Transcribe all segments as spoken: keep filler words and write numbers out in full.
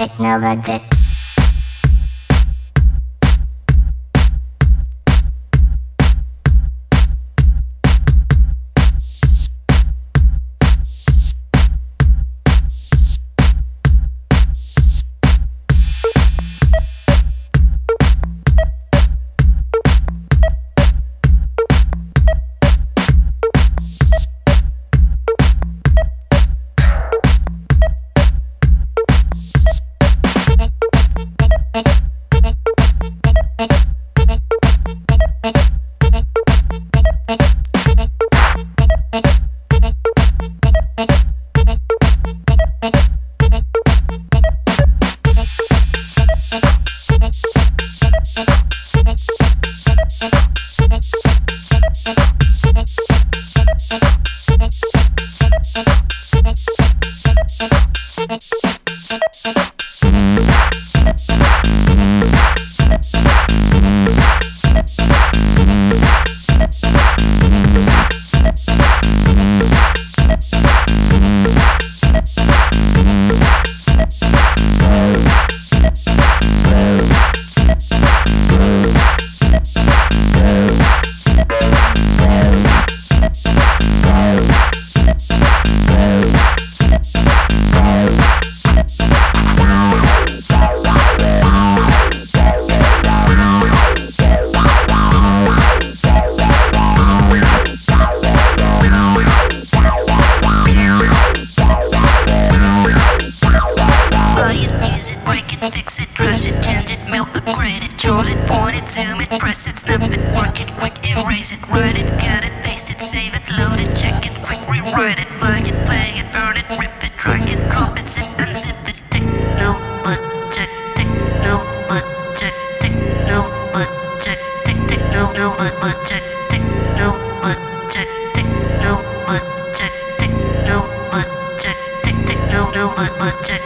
technologic. Fix it, crush it, change it, melt, upgrade it, chart it, point it, zoom it, press it, snap it, work it, quick erase it, write it, cut it, paste it, save it, load it, check it, quick rewrite it, plug it, play it, burn it, rip it, drag it, drop it, zip, unzip it, techno budget, techno budget, techno budget, techno no budget, techno budget, techno budget, techno budget, techno no budget.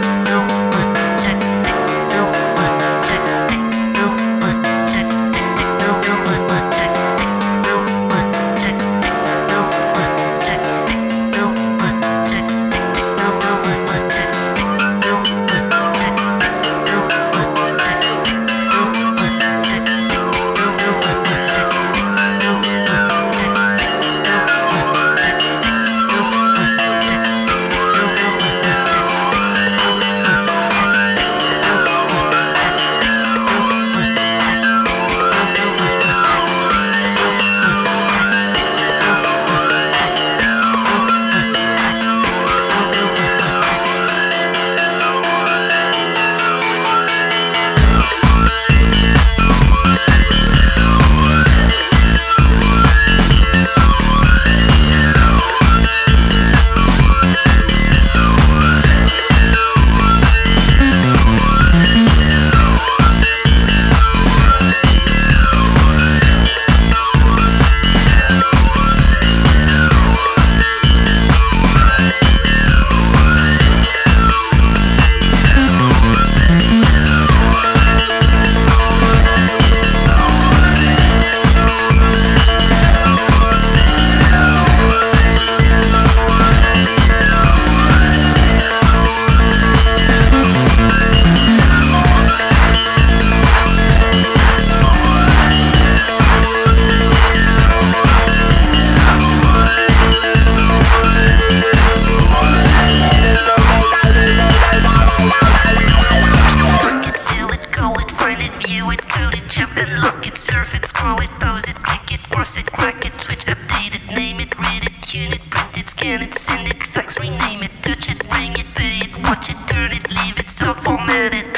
Surf it, scroll it, pose it, click it, cross it, crack it, switch, update it, name it, read it, tune it, print it, scan it, send it, fax, rename it, touch it, ring it, pay it, watch it, turn it, leave it, stop, format it.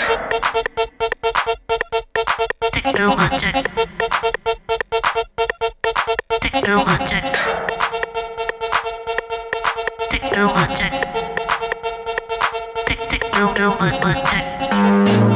Techno budget. Techno budget. Techno budget. Techno budget.